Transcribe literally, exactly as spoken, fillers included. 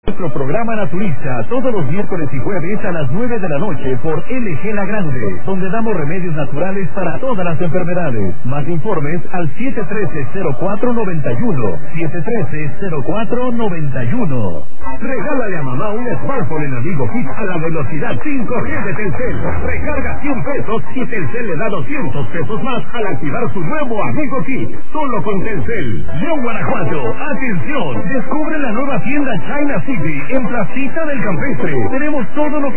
Nuestro programa Naturista, todos los miércoles y jueves a las nueve de la noche por L G La Grande, donde damos remedios naturales para todas las enfermedades. Más informes al siete uno tres, cero cuatro nueve uno, siete uno tres, cero cuatro nueve uno. Regálale a mamá un smartphone en Amigo Kit a la velocidad cinco G de Telcel. Recarga cien pesos y Telcel le da doscientos pesos más al activar su nuevo Amigo Kit. Solo con Telcel. León, Guanajuato, atención, descubre la nueva tienda China City en Placita del Campestre. Tenemos todo lo que